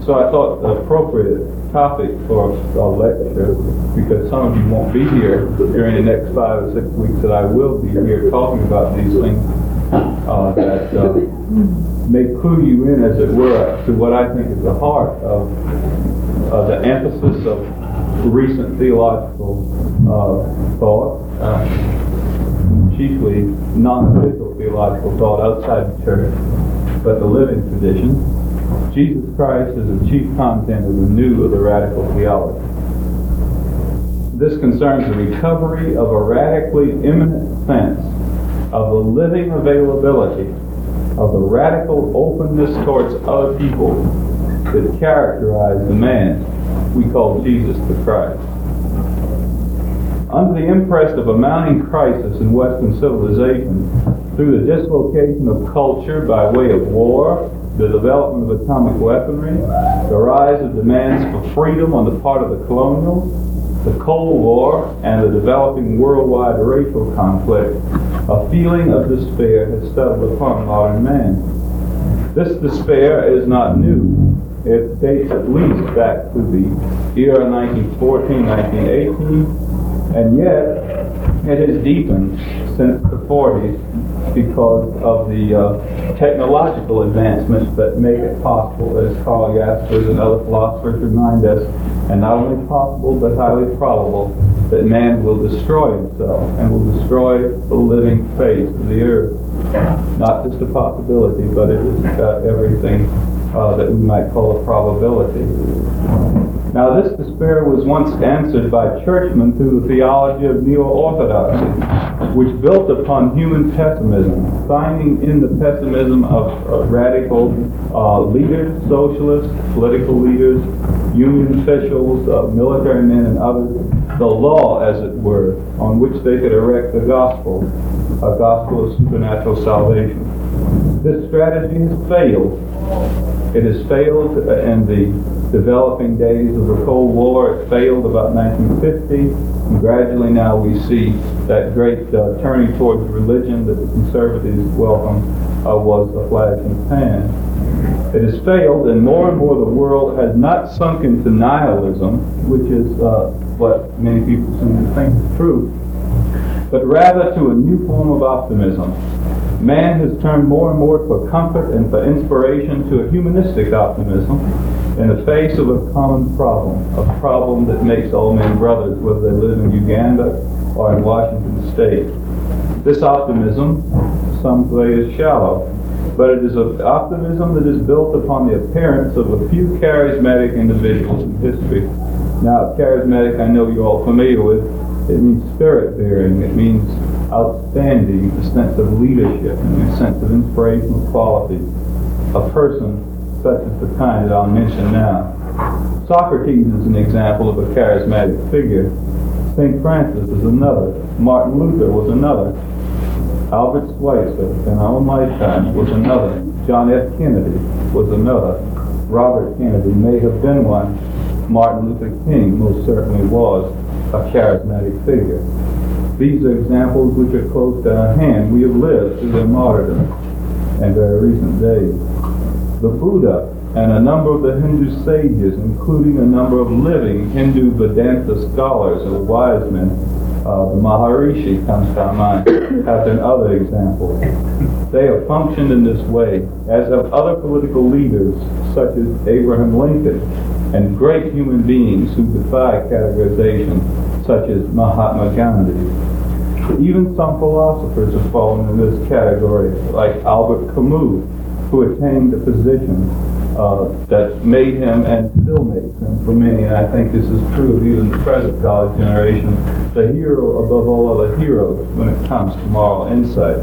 So I thought the appropriate topic for a lecture, because some of you won't be here during the next 5 or 6 weeks that I will be here talking about these things that may clue you in, as it were, to what I think is the heart of the emphasis of recent theological thought, chiefly non-official theological thought outside the church, but the living tradition. Jesus Christ is the chief content of the new of the radical theology. This concerns the recovery of a radically immanent sense of the living availability of the radical openness towards other people that characterized the man we call Jesus the Christ. Under the impress of a mounting crisis in Western civilization, through the dislocation of culture by way of war, the development of atomic weaponry, the rise of demands for freedom on the part of the colonials, the Cold War, and the developing worldwide racial conflict, a feeling of despair has settled upon modern man. This despair is not new. It dates at least back to the era 1914, 1918, and yet it has deepened since the 40s because of the technological advancements that make it possible, as Karl Jaspers and other philosophers remind us, and not only possible but highly probable, that man will destroy himself and will destroy the living face of the earth. Not just a possibility, but it is everything that we might call a probability. Now, this despair was once answered by churchmen through the theology of neo-orthodoxy, which built upon human pessimism, finding in the pessimism of radical leaders, socialists, political leaders, union officials, military men and others, the law, as it were, on which they could erect the gospel, a gospel of supernatural salvation. This strategy has failed. It has failed in the developing days of the Cold War. It failed about 1950, and gradually now we see that great turning towards religion that the conservatives welcome was a flash in the pan. It has failed, and more the world has not sunk into nihilism, which is what many people seem to think is true, but rather to a new form of optimism. Man has turned more and more for comfort and for inspiration to a humanistic optimism in the face of a common problem, a problem that makes all men brothers, whether they live in Uganda or in Washington State. This optimism, some say, is shallow, but it is an optimism that is built upon the appearance of a few charismatic individuals in history. Now, charismatic, I know you're all familiar with. It means spirit-bearing. It means outstanding, a sense of leadership, and a sense of inspirational quality. A person such as the kind that I'll mention now. Socrates is an example of a charismatic figure. St. Francis is another. Martin Luther was another. Albert Schweitzer, in our own lifetime, was another. John F. Kennedy was another. Robert Kennedy may have been one. Martin Luther King most certainly was a charismatic figure. These are examples which are close to our hand. We have lived through their martyrdom and very recent days. The Buddha and a number of the Hindu sages, including a number of living Hindu Vedanta scholars or wise men, the Maharishi comes to our mind, have been other examples. They have functioned in this way, as have other political leaders such as Abraham Lincoln and great human beings who defy categorization, such as Mahatma Gandhi. Even some philosophers have fallen in this category, like Albert Camus, who attained a position that made him and still makes him, for many, and I think this is true of even the present college generation, the hero above all other heroes when it comes to moral insight.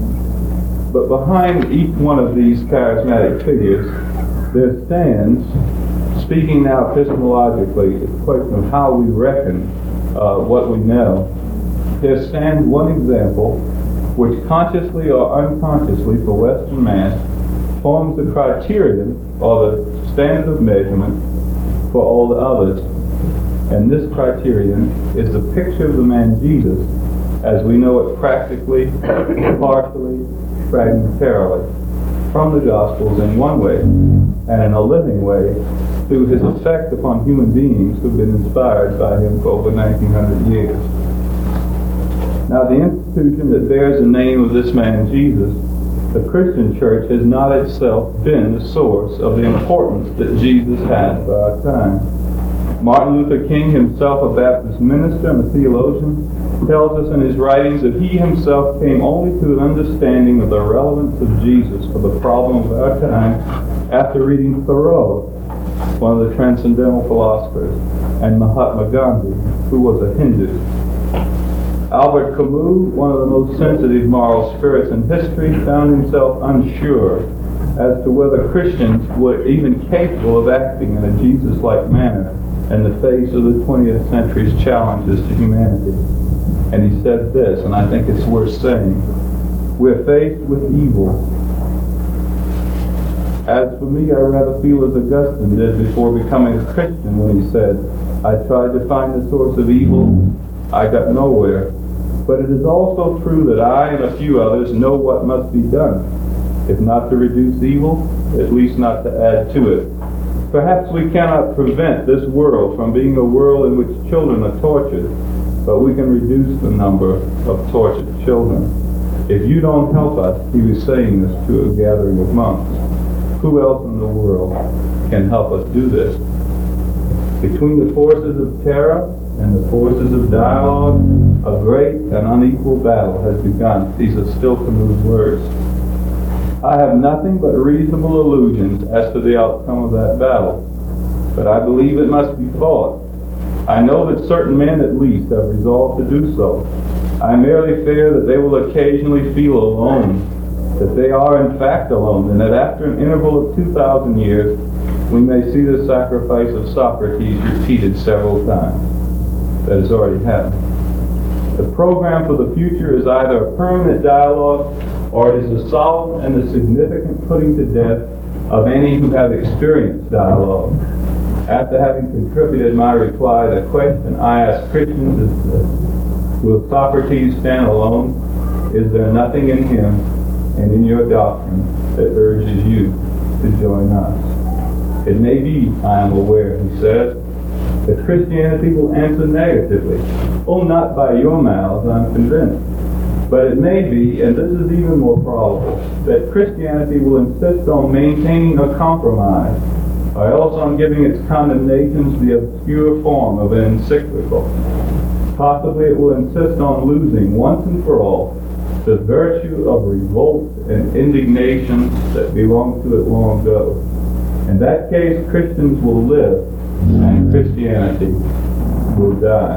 But behind each one of these charismatic figures, there stands, speaking now epistemologically, it's a question of how we reckon what we know. There stands one example which consciously or unconsciously for Western man forms the criterion or the standard of measurement for all the others. And this criterion is the picture of the man Jesus as we know it practically, partially, fragmentarily from the Gospels in one way, and in a living way through his effect upon human beings who've been inspired by him for over 1900 years. Now, the institution that bears the name of this man Jesus, the Christian church, has not itself been the source of the importance that Jesus had for our time. Martin Luther King, himself a Baptist minister and a theologian, tells us in his writings that he himself came only to an understanding of the relevance of Jesus for the problem of our time after reading Thoreau, one of the transcendental philosophers, and Mahatma Gandhi, who was a Hindu. Albert Camus, one of the most sensitive moral spirits in history, found himself unsure as to whether Christians were even capable of acting in a Jesus-like manner in the face of the 20th century's challenges to humanity. And he said this, and I think it's worth saying: we're faced with evil. As for me, I rather feel as Augustine did before becoming a Christian when he said, I tried to find the source of evil, I got nowhere. But it is also true that I and a few others know what must be done, if not to reduce evil, at least not to add to it. Perhaps we cannot prevent this world from being a world in which children are tortured, but we can reduce the number of tortured children. If you don't help us, he was saying this to a gathering of monks, who else in the world can help us do this? Between the forces of terror and the forces of dialogue, a great and unequal battle has begun. These are still Camus' words. I have nothing but reasonable illusions as to the outcome of that battle, but I believe it must be fought. I know that certain men at least have resolved to do so. I merely fear that they will occasionally feel alone, that they are in fact alone, and that after an interval of 2,000 years, we may see the sacrifice of Socrates repeated several times. That has already happened. The program for the future is either a permanent dialogue, or it is a solemn and a significant putting to death of any who have experienced dialogue. After having contributed my reply, the question I ask Christians is this: will Socrates stand alone? Is there nothing in him and in your doctrine that urges you to join us? It may be, I am aware, he says, that Christianity will answer negatively. Oh, not by your mouths, I'm convinced. But it may be, and this is even more probable, that Christianity will insist on maintaining a compromise, or else on giving its condemnations the obscure form of an encyclical. Possibly it will insist on losing once and for all the virtue of revolt and indignation that belonged to it long ago. In that case, Christians will live and Christianity will die.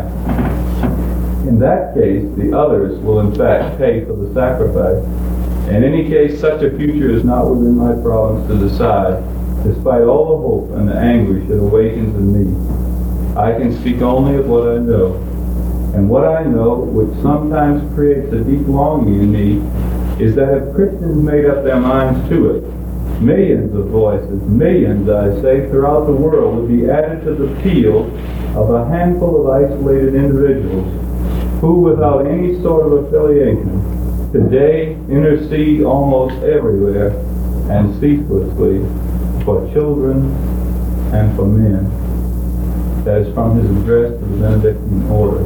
In that case, the others will in fact pay for the sacrifice. In any case, such a future is not within my province to decide, despite all the hope and the anguish it awakens in me. I can speak only of what I know. And what I know, which sometimes creates a deep longing in me, is that if Christians made up their minds to it, millions of voices, millions, I say, throughout the world would be added to the peal of a handful of isolated individuals who, without any sort of affiliation, today intercede almost everywhere and ceaselessly for children and for men. That is from his address to the Benedictine order.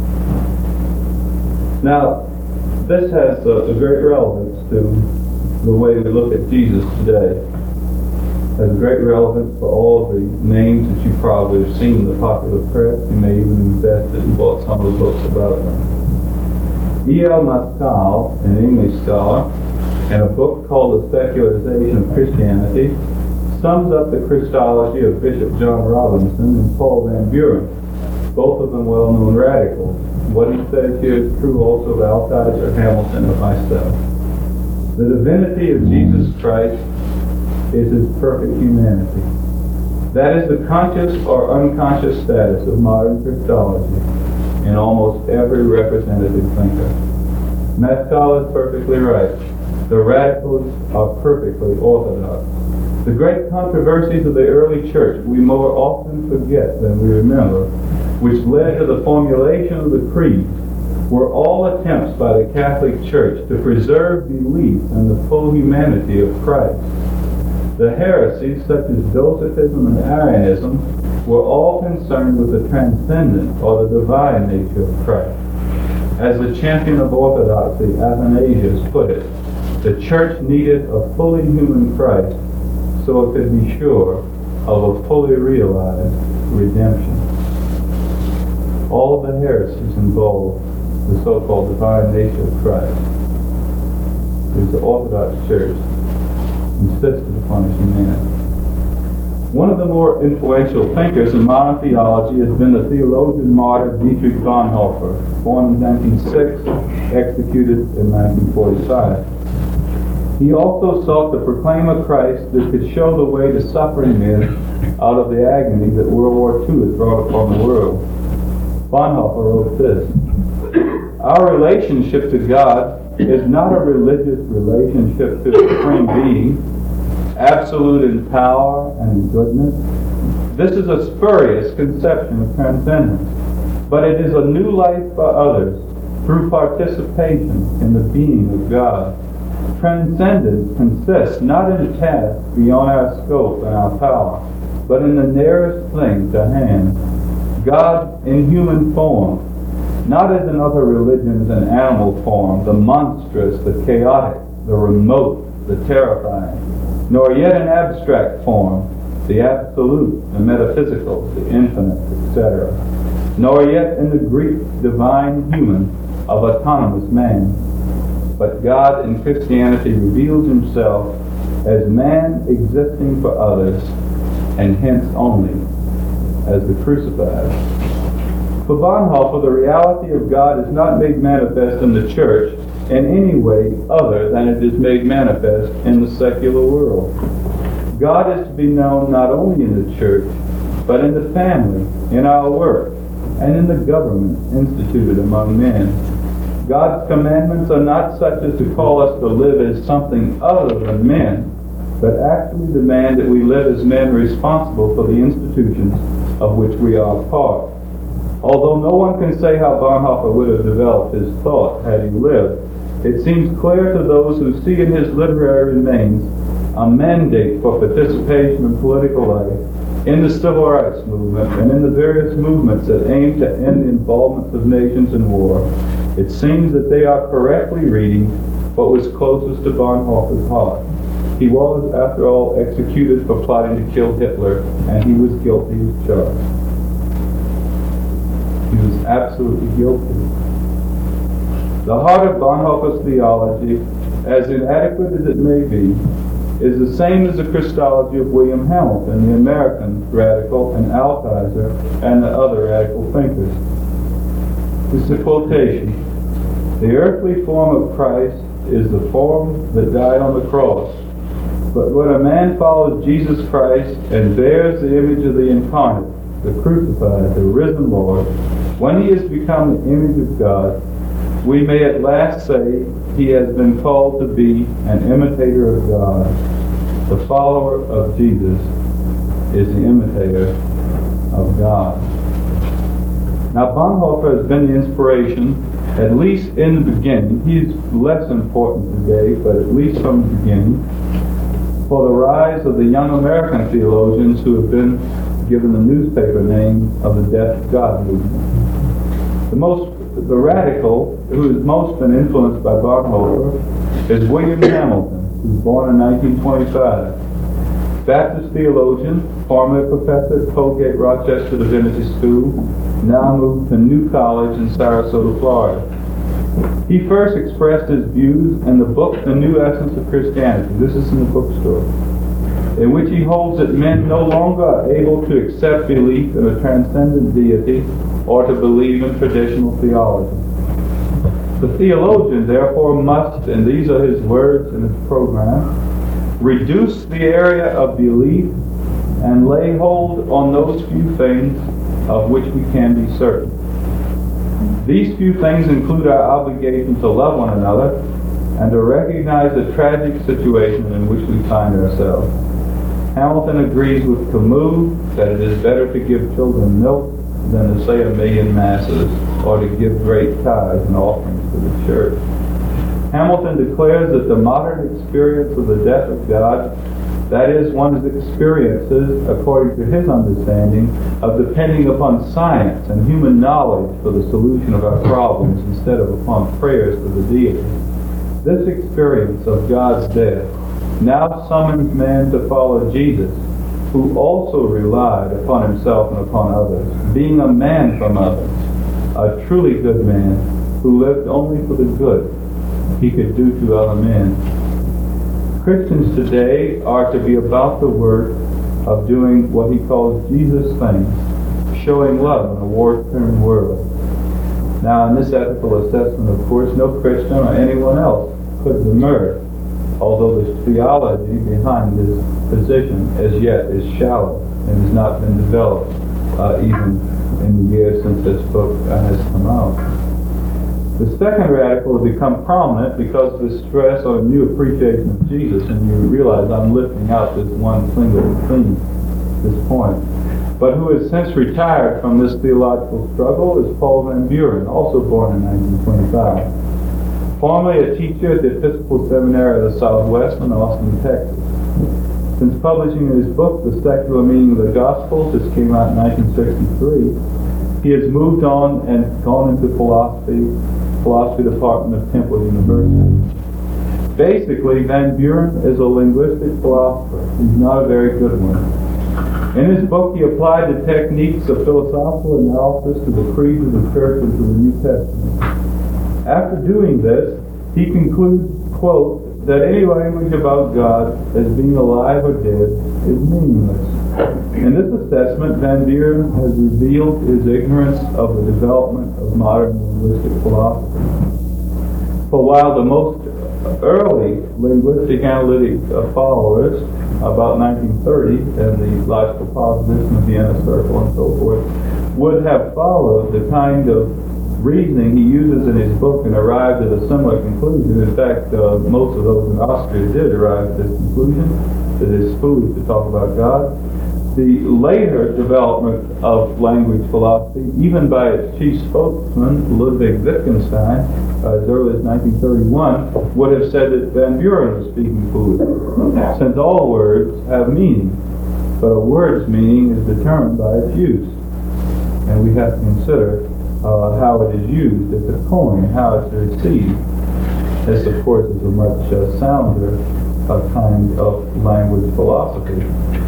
Now, this has a great relevance to the way we look at Jesus today. It has great relevance for all the names that you probably have seen in the popular press. You may even invest it and bought some of the books about them. E.L. Mascal, an English scholar, in a book called The Secularization of Christianity, sums up the Christology of Bishop John Robinson and Paul Van Buren, both of them well-known radicals. What he says here is true also of Altheiser, Hamilton, and myself. The divinity of Jesus Christ is his perfect humanity. That is the conscious or unconscious status of modern Christology in almost every representative thinker. Mascal is perfectly right. The radicals are perfectly orthodox. The great controversies of the early church we more often forget than we remember, which led to the formulation of the creed, were all attempts by the Catholic Church to preserve belief in the full humanity of Christ. The heresies, such as Docetism and Arianism, were all concerned with the transcendent or the divine nature of Christ. As the champion of orthodoxy, Athanasius, put it, the church needed a fully human Christ so it could be sure of a fully realized redemption. All of the heresies involve the so-called divine nature of Christ, which the Orthodox Church insisted upon his humanity. One of the more influential thinkers in modern theology has been the theologian martyr Dietrich Bonhoeffer, born in 1906, executed in 1945. He also sought to proclaim a Christ that could show the way to suffering men out of the agony that World War II had brought upon the world. Bonhoeffer wrote this: "Our relationship to God is not a religious relationship to a supreme being, absolute in power and in goodness. This is a spurious conception of transcendence, but it is a new life for others through participation in the being of God. Transcendence consists not in tasks beyond our scope and our power, but in the nearest thing to hand, God in human form, not as in other religions in animal form, the monstrous, the chaotic, the remote, the terrifying, nor yet in abstract form, the absolute, the metaphysical, the infinite, etc., nor yet in the Greek divine human of autonomous man. But God in Christianity reveals himself as man existing for others, and hence only as the crucified." For Bonhoeffer, the reality of God is not made manifest in the church in any way other than it is made manifest in the secular world. God is to be known not only in the church, but in the family, in our work, and in the government instituted among men. God's commandments are not such as to call us to live as something other than men, but actually demand that we live as men responsible for the institutions of which we are a part. Although no one can say how Bonhoeffer would have developed his thought had he lived, it seems clear to those who see in his literary remains a mandate for participation in political life, in the civil rights movement, and in the various movements that aim to end the involvement of nations in war. It seems that they are correctly reading what was closest to Bonhoeffer's heart. He was, after all, executed for plotting to kill Hitler, and he was guilty as charged. He was absolutely guilty. The heart of Bonhoeffer's theology, as inadequate as it may be, is the same as the Christology of William Hamilton, the American radical, and Althusser, and the other radical thinkers. This is a quotation. "The earthly form of Christ is the form that died on the cross. But when a man follows Jesus Christ and bears the image of the incarnate, the crucified, the risen Lord, when he has become the image of God, we may at last say he has been called to be an imitator of God. The follower of Jesus is the imitator of God." Now, Bonhoeffer has been the inspiration, at least in the beginning. He's less important today, but at least from the beginning, for the rise of the young American theologians who have been given the newspaper name of the Death of God movement. The radical who has most been influenced by Bonhoeffer is William Hamilton, who was born in 1925. Baptist theologian, formerly professor at Colgate Rochester Divinity School, now moved to New College in Sarasota, Florida. He first expressed his views in the book The New Essence of Christianity. This is in the bookstore, in which he holds that men no longer are able to accept belief in a transcendent deity or to believe in traditional theology. The theologian, therefore, must, and these are his words in his program, reduce the area of belief and lay hold on those few things of which we can be certain. These few things include our obligation to love one another and to recognize the tragic situation in which we find ourselves. Hamilton agrees with Camus that it is better to give children milk than to say a million masses or to give great tithes and offerings to the church. Hamilton declares that the modern experience of the death of God That is, one's experiences, according to his understanding, of depending upon science and human knowledge for the solution of our problems instead of upon prayers to the deity. This experience of God's death now summons man to follow Jesus, who also relied upon himself and upon others, being a man from others, a truly good man who lived only for the good he could do to other men. Christians today are to be about the work of doing what he calls Jesus things, showing love in a war-torn world. Now, in this ethical assessment, of course, no Christian or anyone else could demur, although the theology behind this position as yet is shallow and has not been developed even in the years since this book has come out. The second radical has become prominent because of the stress on a new appreciation of Jesus, and you realize I'm lifting out this one single theme at this point. But who has since retired from this theological struggle is Paul Van Buren, also born in 1925. Formerly a teacher at the Episcopal Seminary of the Southwest in Austin, Texas. Since publishing his book, The Secular Meaning of the Gospels, which came out in 1963, he has moved on and gone into philosophy department of Temple University. Basically, Van Buren is a linguistic philosopher. He's not a very good one. In his book, he applied the techniques of philosophical analysis to the creeds of the Church and to the New Testament. After doing this, he concludes, quote, that any language about God as being alive or dead is meaningless. In this assessment, Van Buren has revealed his ignorance of the development of modern linguistic philosophy. For while the most early linguistic analytic followers, about 1930, and the logical position of the inner circle and so forth, would have followed the kind of reasoning he uses in his book and arrived at a similar conclusion. In fact, most of those in Austria did arrive at this conclusion, that it is foolish to talk about God. The later development of language philosophy, even by its chief spokesman, Ludwig Wittgenstein, as early as 1931, would have said that Van Buren was speaking foolishly, since all words have meaning, but a word's meaning is determined by its use. And we have to consider how it is used as a coin, how it's received. This, of course, is a much sounder kind of language philosophy.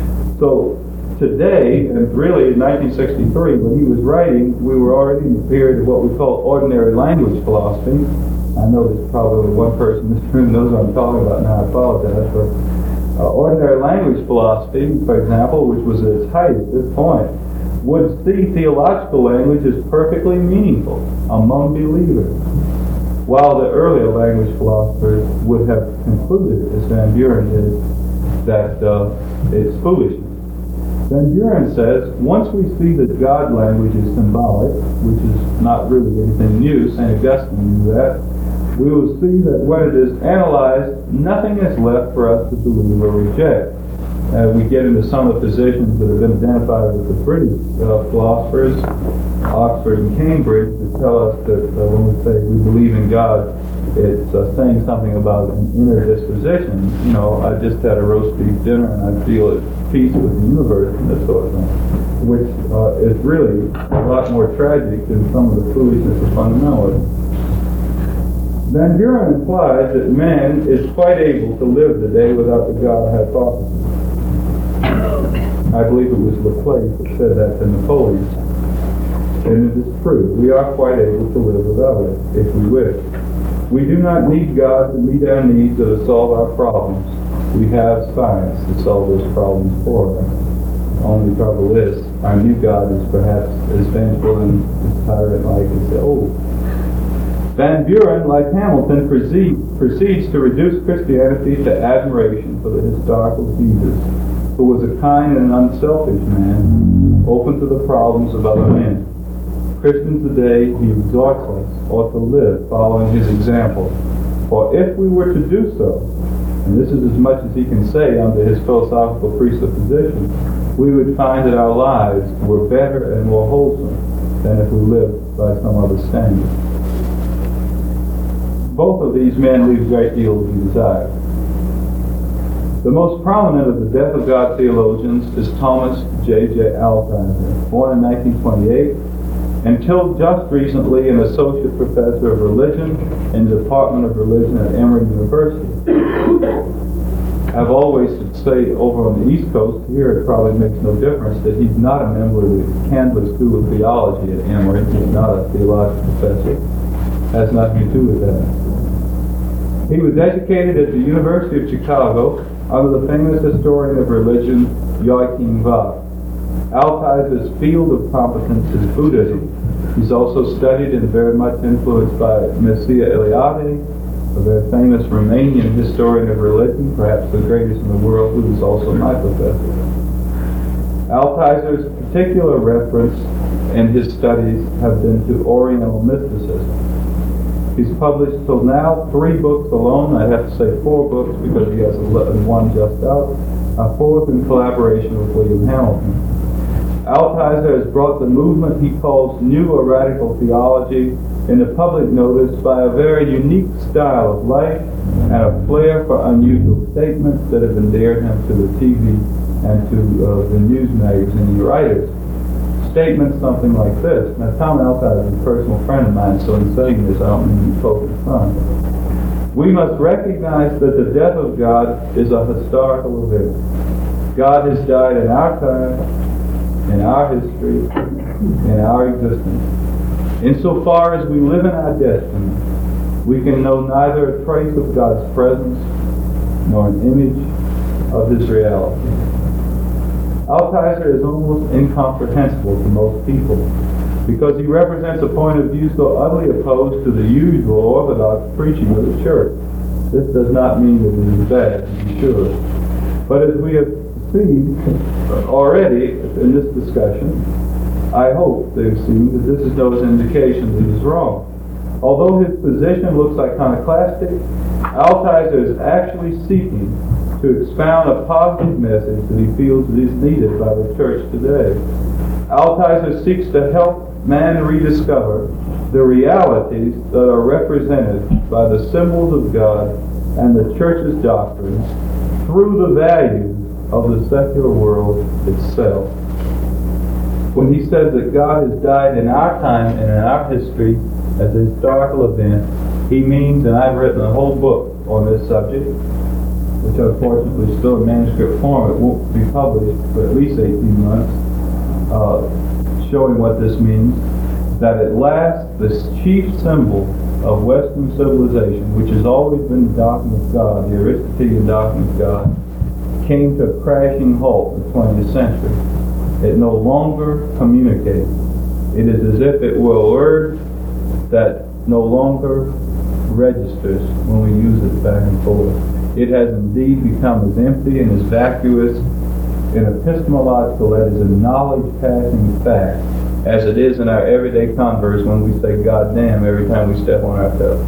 So today, and really in 1963, when he was writing, we were already in the period of what we call ordinary language philosophy. I know there's probably one person in this room knows what I'm talking about now, I apologize, but ordinary language philosophy, for example, which was at its height at this point, would see theological language as perfectly meaningful among believers, while the earlier language philosophers would have concluded, as Van Buren did, that it's foolishness. Van Buren says, once we see that God language is symbolic, which is not really anything new, St. Augustine knew that, we will see that when it is analyzed, nothing is left for us to believe or reject. We get into some of the positions that have been identified with the British philosophers, Oxford and Cambridge, that tell us that when we say we believe in God, it's saying something about an inner disposition. You know, I just had a roast beef dinner and I feel at peace with the universe and this sort of thing, which is really a lot more tragic than some of the foolishness of fundamentalism. Van Buren implies that man is quite able to live the day without the God hypothesis. I believe it was Laplace that said that to Napoleon. And it is true. We are quite able to live without it, if we wish. We do not need God to meet our needs or to solve our problems. We have science to solve those problems for us. Only trouble is, our new God is perhaps as vengeful and as tyrant-like as the old. Van Buren, like Hamilton, proceeds to reduce Christianity to admiration for the historical Jesus, who was a kind and unselfish man, open to the problems of other men. Christians today, he exhorts us, ought to live following his example. For if we were to do so, and this is as much as he can say under his philosophical presupposition, we would find that our lives were better and more wholesome than if we lived by some other standard. Both of these men leave a great deal to be desired. The most prominent of the death of God theologians is Thomas J.J. Altizer, born in 1928, until just recently an associate professor of religion in the Department of Religion at Emory University. I've always say over on the East Coast, here it probably makes no difference, that he's not a member of the Candler School of Theology at Emory. He's not a theological professor. Has nothing to do with that. He was educated at the University of Chicago under the famous historian of religion, Joachim Voss. Altizer's field of competence is Buddhism. He's also studied and very much influenced by Mircea Eliade, a very famous Romanian historian of religion, perhaps the greatest in the world, who is also my professor. Altizer's particular reference in his studies have been to Oriental mysticism. He's published till now 3 books alone. I have to say 4 books because he has one just out. A 4th in collaboration with William Hamilton. Altizer has brought the movement he calls New or Radical Theology into public notice by a very unique style of life and a flair for unusual statements that have endeared him to the TV and to the news magazine writers. Statements something like this. Now, Tom Altizer is a personal friend of mine, so in saying this, I don't mean to be focused on. We must recognize that the death of God is a historical event. God has died in our time, in our history, in our existence. Insofar as we live in our destiny, we can know neither a trace of God's presence nor an image of His reality. Altizer is almost incomprehensible to most people because he represents a point of view so utterly opposed to the usual orthodox preaching of the church. This does not mean that it is bad, to be sure. But as we have seen already in this discussion, I hope they've seen that this is no indication that he's wrong. Although his position looks iconoclastic, Altizer is actually seeking to expound a positive message that he feels is needed by the church today. Altizer seeks to help man rediscover the realities that are represented by the symbols of God and the church's doctrines through the values of the secular world itself. When he says that God has died in our time and in our history as a historical event, he means, and I've written a whole book on this subject, which unfortunately is still in manuscript form. It won't be published for at least 18 months, showing what this means, that at last this chief symbol of Western civilization, which has always been the doctrine of God, the Aristotelian doctrine of God, came to a crashing halt in the 20th century. It no longer communicates. It is as if it were a word that no longer registers when we use it back and forth. It has indeed become as empty and as vacuous in epistemological, that is, a knowledge-passing fact, as it is in our everyday converse when we say "God damn" every time we step on our toes.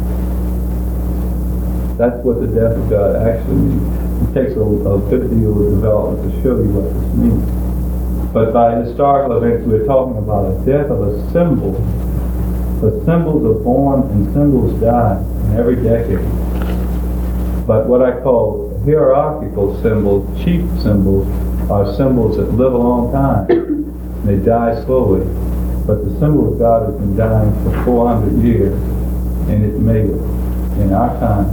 That's what the death of God actually means. It takes a good deal of development to show you what this means. But by historical events, we're talking about a death of a symbol. But symbols are born and symbols die in every decade. But what I call hierarchical symbols, chief symbols, are symbols that live a long time. They die slowly. But the symbol of God has been dying for 400 years, and it made it in our time,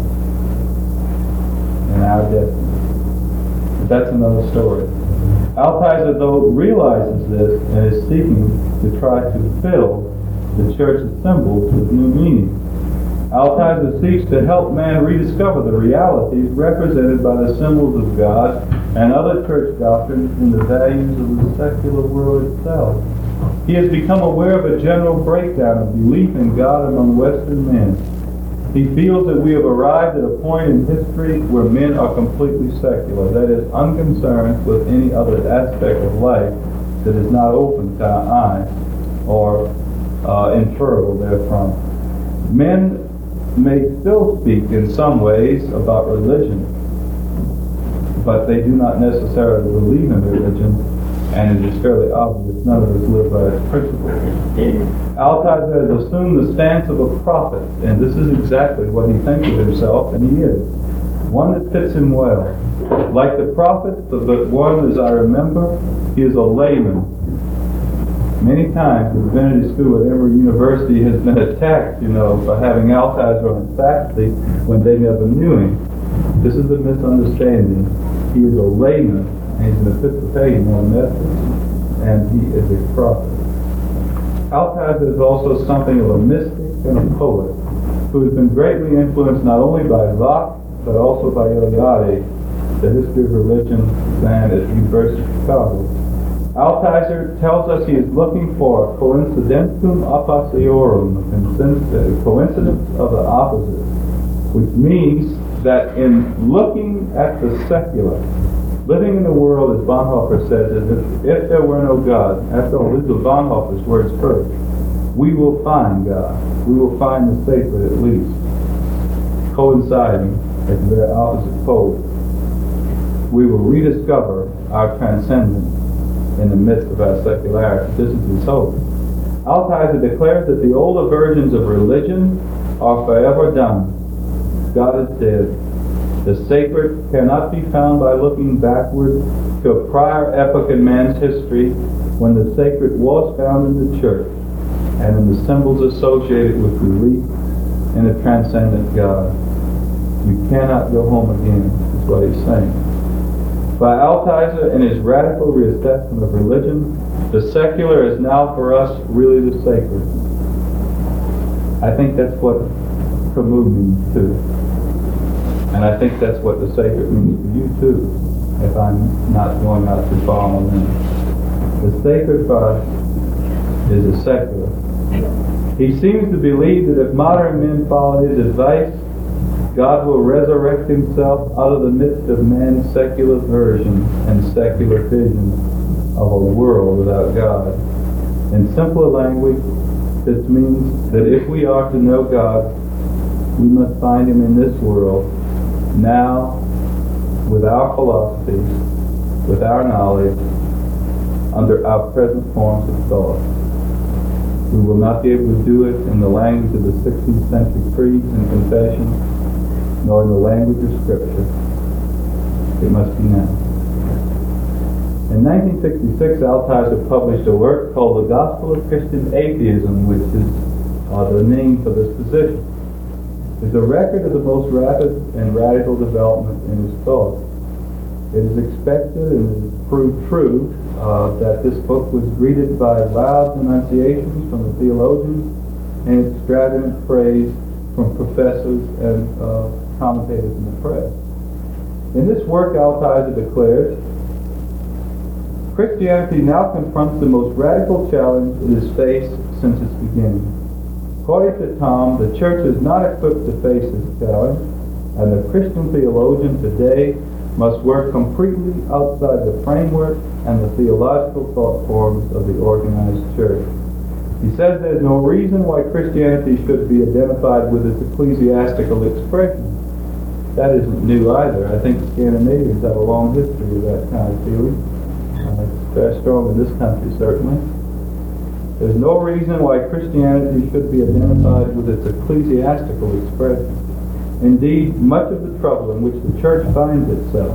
in our destiny. But that's another story. Altizer, though, realizes this and is seeking to try to fill the church's symbols with new meaning. Altizer seeks to help man rediscover the realities represented by the symbols of God and other church doctrines in the values of the secular world itself. He has become aware of a general breakdown of belief in God among Western men. He feels that we have arrived at a point in history where men are completely secular, that is, unconcerned with any other aspect of life that is not open to our eye or inferable therefrom. Men may still speak in some ways about religion, but they do not necessarily believe in religion, and it is fairly obvious none of us live by its principles. Altizer has assumed the stance of a prophet, and this is exactly what he thinks of himself, and he is. One that fits him well. Like the prophets, but one, as I remember, he is a layman. Many times the Divinity School at Emory University has been attacked, for having Altizer on its faculty when they never knew him. This is a misunderstanding. He is a layman, and he's an Episcopalian, not a Methodist, and he is a prophet. Altizer is also something of a mystic and a poet, who has been greatly influenced not only by Locke, but also by Eliade, the history of religion man at the University of Chicago. Altizer tells us he is looking for a coincidentum opposiorum, a coincidence of the opposite, which means that in looking at the secular, living in the world, as Bonhoeffer says, as if there were no God, after all, these are Bonhoeffer's words first, we will find God. We will find the sacred at least, coinciding at the very opposite poles. We will rediscover our transcendence in the midst of our secularity. This is his hope. Altizer declares that the older versions of religion are forever done. God is dead. The sacred cannot be found by looking backward to a prior epoch in man's history when the sacred was found in the church and in the symbols associated with belief in a transcendent God. You cannot go home again, is what he's saying. By Altizer, in his radical reassessment of religion, the secular is now for us really the sacred. I think that's what Camus means too. And I think that's what the sacred means for you too, if I'm not going out too far on a limb. The sacred for us is the secular. He seems to believe that if modern men follow his advice, God will resurrect himself out of the midst of man's secular version and secular vision of a world without God. In simpler language, this means that if we are to know God, we must find him in this world, now, with our philosophies, with our knowledge, under our present forms of thought. We will not be able to do it in the language of the 16th century creeds and confessions, nor in the language of Scripture. It must be now. In 1966, Altizer published a work called The Gospel of Christian Atheism, which is the name for this position. It's a record of the most rapid and radical development in his thought. It is expected and it is proved true that this book was greeted by loud denunciations from the theologians and extravagant praise from professors and commentators in the press. In this work, Altizer declares, Christianity now confronts the most radical challenge it has faced since its beginning. According to Tom, the church is not equipped to face this challenge, and the Christian theologian today must work completely outside the framework and the theological thought forms of the organized church. He says there's no reason why Christianity should be identified with its ecclesiastical expression. That isn't new either. I think Scandinavians have a long history of that kind of feeling. It's very strong in this country, certainly. There's no reason why Christianity should be identified with its ecclesiastical expression. Indeed, much of the trouble in which the church finds itself,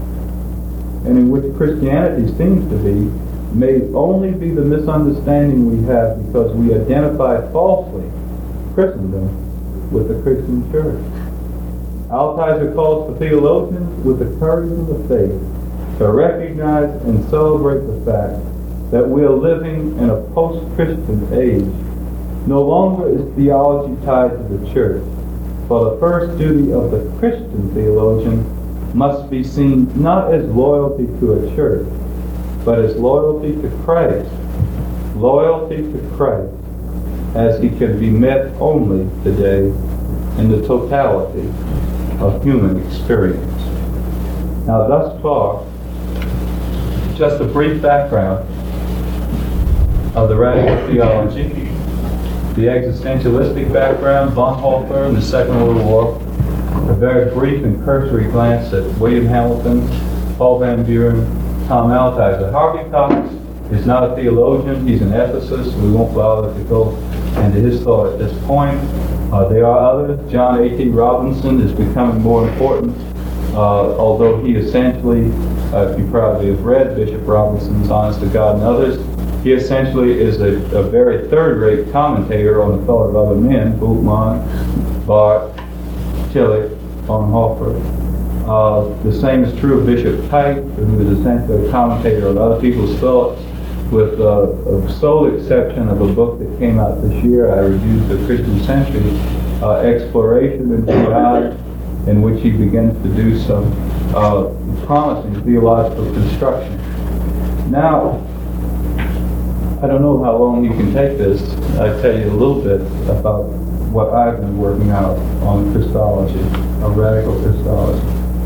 and in which Christianity seems to be, may only be the misunderstanding we have because we identify falsely Christendom with the Christian church. Altizer calls for theologians with the courage of the faith to recognize and celebrate the fact that we are living in a post-Christian age. No longer is theology tied to the church, for the first duty of the Christian theologian must be seen not as loyalty to a church, but as loyalty to Christ. Loyalty to Christ, as he can be met only today in the totality of human experience. Now, thus far, just a brief background of the radical theology, the existentialistic background, Bonhoeffer and the Second World War, a very brief and cursory glance at William Hamilton, Paul Van Buren, Tom Altizer. Harvey Cox is not a theologian, he's an ethicist. We won't bother to go into his thought at this point. There are others. John A.T. Robinson is becoming more important although he essentially, if you probably have read Bishop Robinson's Honest to God and others, he essentially is a very third-rate commentator on the thought of other men, Bultmann, Barth, Tillich, Bonhoeffer. The same is true of Bishop Pike, who is essentially a commentator on other people's thoughts, with a sole exception of a book that came out this year. I reviewed the Christian Century, Exploration into God, in which he begins to do some promising theological construction. Now, I don't know how long you can take this. I'll tell you a little bit about what I've been working out on Christology, a radical Christology.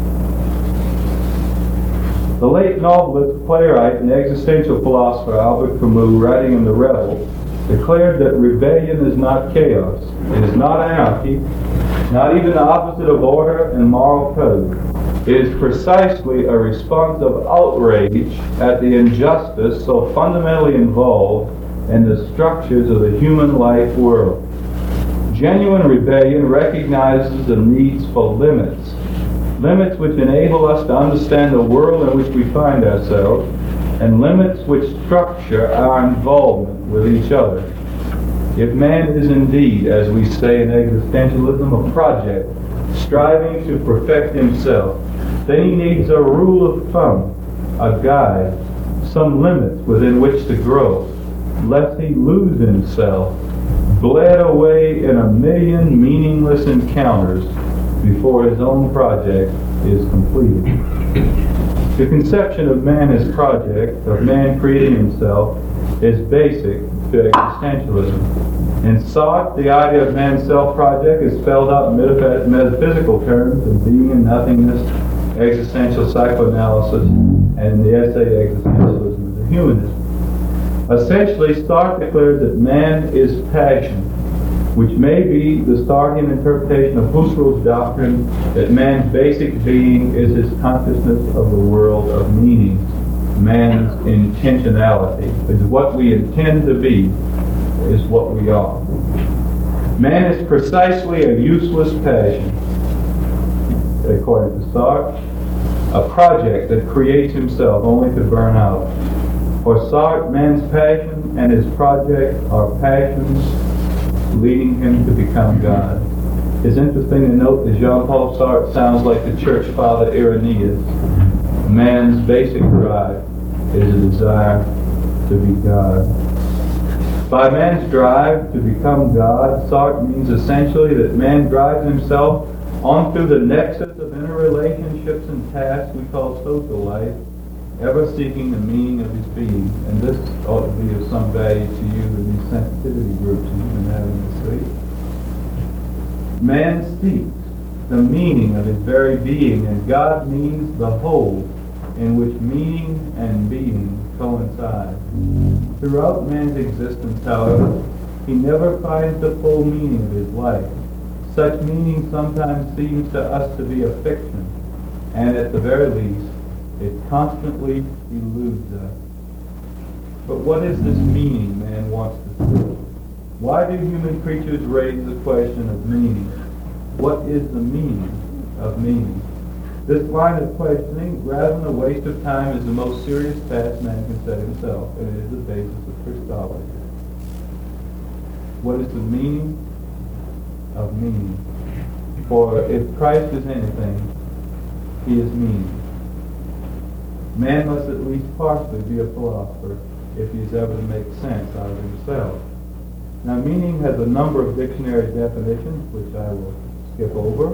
The late novelist, playwright, and existential philosopher Albert Camus, writing in The Rebel, declared that rebellion is not chaos. It is not anarchy, not even the opposite of order and moral code. It is precisely a response of outrage at the injustice so fundamentally involved in the structures of the human life world. Genuine rebellion recognizes the needs for limits, limits which enable us to understand the world in which we find ourselves, and limits which structure our involvement with each other. If man is indeed, as we say in existentialism, a project striving to perfect himself, then he needs a rule of thumb, a guide, some limits within which to grow, lest he lose himself, bled away in a million meaningless encounters before his own project is completed. The conception of man as project, of man creating himself, is basic to existentialism. In Sartre, the idea of man's self-project is spelled out in metaphysical terms of being and nothingness, existential psychoanalysis, and the essay Existentialism as a Humanism. Essentially, Sartre declares that man is passion, which may be the Sartrean interpretation of Husserl's doctrine that man's basic being is his consciousness of the world of meaning. Man's intentionality is what we intend to be, is what we are. Man is precisely a useless passion, according to Sartre, a project that creates himself only to burn out. For Sartre, man's passion and his project are passions leading him to become God. It's interesting to note that Jean-Paul Sartre sounds like the church father Irenaeus. Man's basic drive is a desire to be God. By man's drive to become God, Sartre means essentially that man drives himself on through the nexus of interrelationships and tasks we call social life, ever seeking the meaning of his being. And this ought to be of some value to you in these sensitivity groups that you've been having this week. Man seeks the meaning of his very being, and God means the whole in which meaning and being coincide. Throughout man's existence, however, he never finds the full meaning of his life. Such meaning sometimes seems to us to be a fiction, and at the very least, it constantly eludes us. But what is this meaning man wants to see? Why do human creatures raise the question of meaning? What is the meaning of meaning? This line of questioning, rather than a waste of time, is the most serious task man can set himself, and it is the basis of Christology. What is the meaning of meaning? For if Christ is anything, he is meaning. Man must at least partially be a philosopher if he is ever to make sense out of himself. Now, meaning has a number of dictionary definitions, which I will skip over,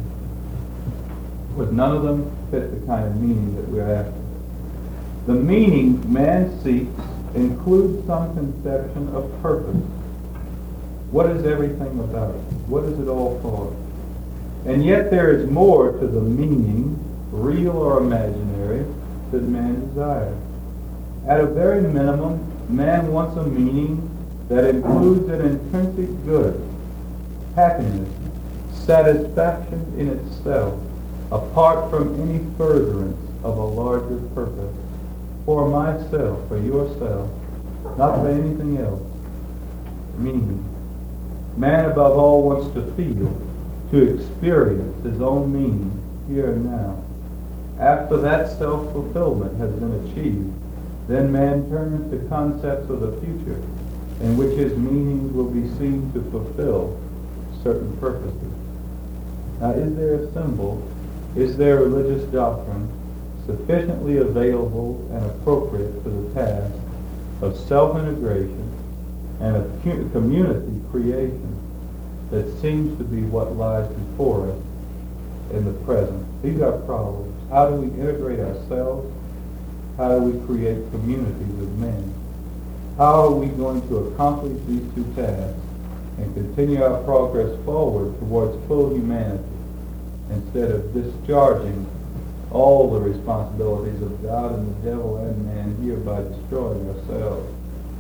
but none of them fit the kind of meaning that we're after. The meaning man seeks includes some conception of purpose. What is everything about? What is it all for? And yet there is more to the meaning, real or imaginary, that man desires. At a very minimum, man wants a meaning that includes an intrinsic good, happiness, satisfaction in itself, apart from any furtherance of a larger purpose, for myself, for yourself, not for anything else. Meaning. Man above all wants to feel, to experience his own meaning, here and now. After that self-fulfillment has been achieved, then man turns to concepts of the future, in which his meanings will be seen to fulfill certain purposes. Now, is there a symbol, is there religious doctrine sufficiently available and appropriate for the task of self-integration and of community creation that seems to be what lies before us in the present? These are problems. How do we integrate ourselves? How do we create communities of men? How are we going to accomplish these two tasks and continue our progress forward towards full humanity instead of discharging all the responsibilities of God and the devil and man here by destroying ourselves?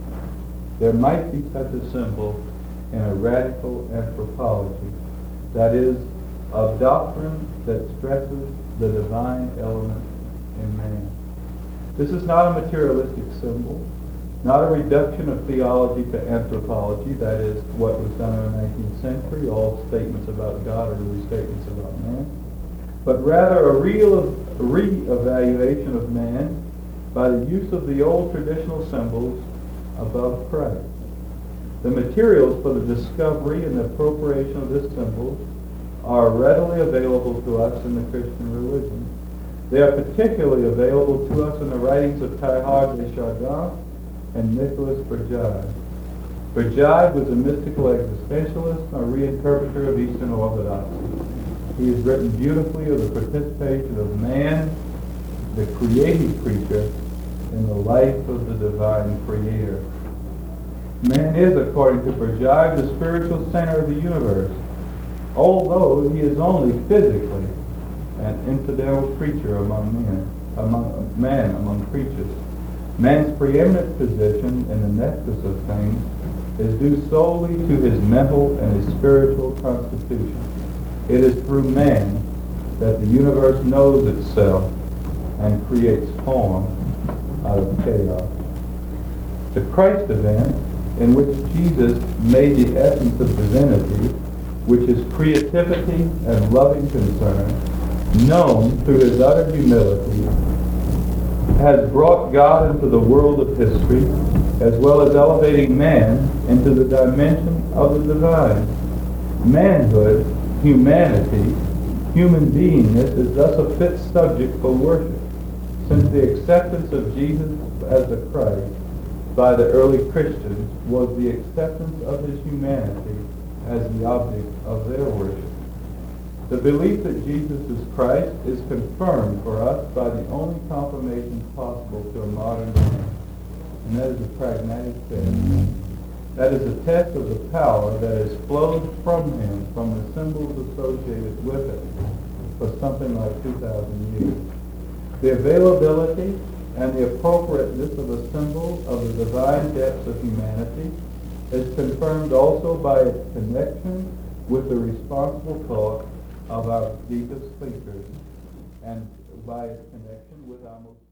There might be such a symbol in a radical anthropology, that is, a doctrine that stresses the divine element in man. This is not a materialistic symbol, not a reduction of theology to anthropology, that is what was done in the 19th century. All statements about God are really statements about man, but rather a real re-evaluation of man by the use of the old traditional symbols above Christ. The materials for the discovery and the appropriation of this symbol are readily available to us in the Christian religion. They are particularly available to us in the writings of Teilhard de Chardin and Nicholas Bergève. Bergève was a mystical existentialist, a reinterpreter of Eastern Orthodoxy. He has written beautifully of the participation of man, the created creature, in the life of the divine creator. Man is, according to Bergève, the spiritual center of the universe, although he is only physically an incidental creature among creatures. Man's preeminent position in the nexus of things is due solely to his mental and his spiritual constitution. It is through man that the universe knows itself and creates form out of chaos. The Christ event, in which Jesus made the essence of divinity, which is creativity and loving concern, known through his utter humility, has brought God into the world of history, as well as elevating man into the dimension of the divine. Manhood, humanity, human beingness is thus a fit subject for worship, since the acceptance of Jesus as the Christ by the early Christians was the acceptance of his humanity as the object of their worship. The belief that Jesus is Christ is confirmed for us by the only confirmation possible to a modern man, and that is a pragmatic test. That is a test of the power that has flowed from him, from the symbols associated with it, for something like 2,000 years. The availability and the appropriateness of a symbol of the divine depths of humanity is confirmed also by its connection with the responsible thought of our deepest thinkers and by its connection with our most